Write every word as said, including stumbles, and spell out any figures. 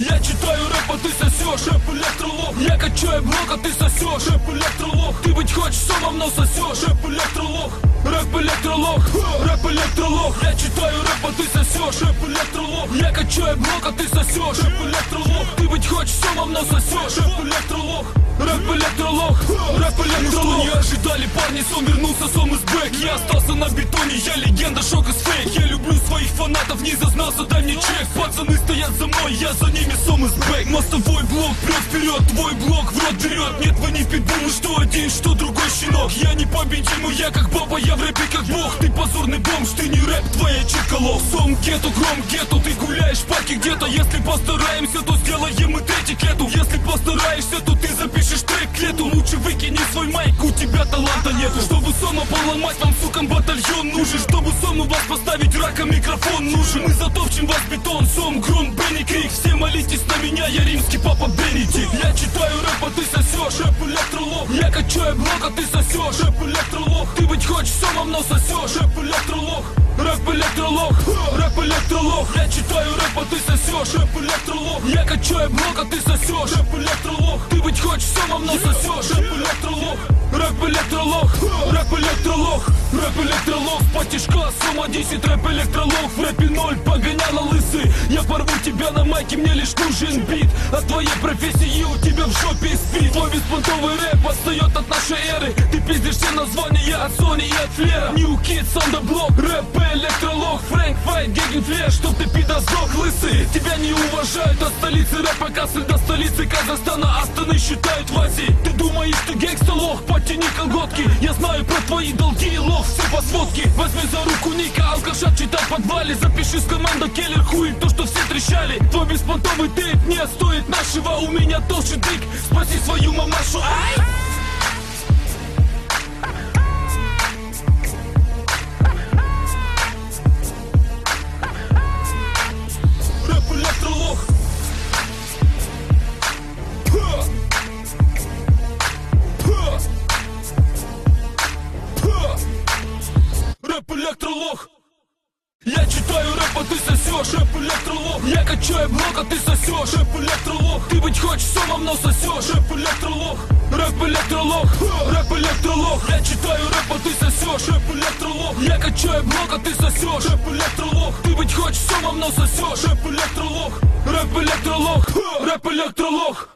Я читаю рэп, а ты сосешь. Рэп электролог. Я качаю блок, а ты сосешь. Рэп электролог. Ты быть хочешь сомом, но сосешь. Рэп электролог. Рэп электролог. Рэп электролог. Я читаю рэп, а ты сосешь. Рэп электролог. Я качаю блок, а ты сосешь. Рэп электролог. Ты быть хочешь сомом, но сосешь. Рэп электролог. Рэп электролог. Рэп электролог. Ну что не ожидали, парни, сом вернулся, сом из бэк. Я остался на бетоне, я легенда, шок из фейк. Я люблю своих фанатов, не зазнался, дай мне чек. Пацаны стоят за мной, я за ними, сом из бэк. Мостовой блок, прет вперед, твой блок в рот берет. Нет, вы не питбулы, что один, что другой щенок. Я непобедимый, я как баба, я в рэпе как бог. Ты позорный бомж, ты не рэп, твоя читка лох. Сом гетто, гром гетто, ты гуляешь в парке где-то. Если постараемся, то сделаем мы третий к лету. Если постараешься, то ты запишешь трек к лету. Лучше выкини свой майк, у тебя таланта нету. Чтобы сома поломать, вам, сукам, батальон нужен. Чтобы сому вас поставить, раком микрофон нужен. Мы затопчем вас бетон, сом, гром, Бенни Крик. Все молитесь на меня, я римский папа Бенедикт. Я читаю рэп, а ты сосешь. Рэп электролог. Я качаю блок, а ты сосешь. Рэп электролог. Ты быть хочешь сомом, но сосешь. Рэп электролог. Рэп электролог. Рэп электролог. Я читаю рэп, а ты сосешь. Рэп электролог. Я качаю блок, а ты сосешь. Рэп электролог. Ты быть хочешь сомом, но сосешь. Рэп электролог. Рэп электролог. Рэп электролог. Рэп электролог. Потишка, сома десять, рэп электролог. В рэпе ноль, погоняла лысый. Я порву тебя на майке, мне лишь нужен бит. От твоей профессии у тебя в жопе спит. Твой беспонтовый рэп отстает от нашей эры. Ты пиздишь все названия от Sony и от Флера. New Kids on the block. Рэп электролог. Фрэнк Файт, Геген Флеш. Чтоб ты пидор сдох, лысый. Тебя не уважают от столицы рэпа Касль до столицы Казахстана. Астаны считают в Азии. Ты думаешь, ты гангста лох? Потяни колготки. Я знаю про твои долги и лох. Все по сводке. Возьми за руку Ника, алкаша читай в подвале. Запиши с команда Келлер хуй, то что все трещали. Твой беспонтовый тейп не стоит нашего. У меня толще дык. Спаси свою мамашу. Ай! Рэп электролог. Рэп электролог. Я читаю рэп, а ты сосешь. Рэп электролог. Я качаю блок, а ты сосешь. Рэп электролог. Ты быть хочешь сомом, но сосешь. Рэп электролог. Рэп электролог. Рэп электролог. Я читаю рэп, а ты сосешь. Рэп электролог. Я качаю блок, а ты сосешь. Рэп электролог. Ты быть хочешь сомом, но сосешь. Рэп электролог. Рэп электролог. Рэп электролог.